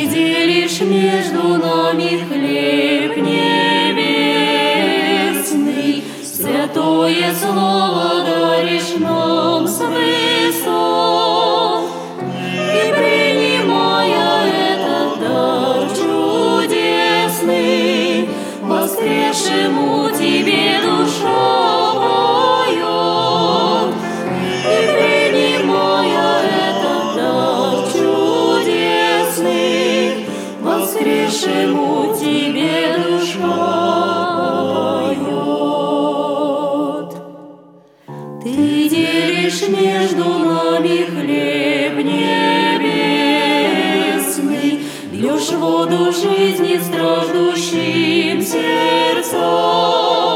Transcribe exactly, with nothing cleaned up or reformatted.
делишь между нами хлеб небесный, святое слово даришь нам с высот. И принимая этот дар чудесный, воскресшему Тебе душа поет. И принимая этот дар чудесный, воскресшему Тебе душа поет. Ты делишь между нами хлеб небесный, льешь воду жизни страждущим сердцам.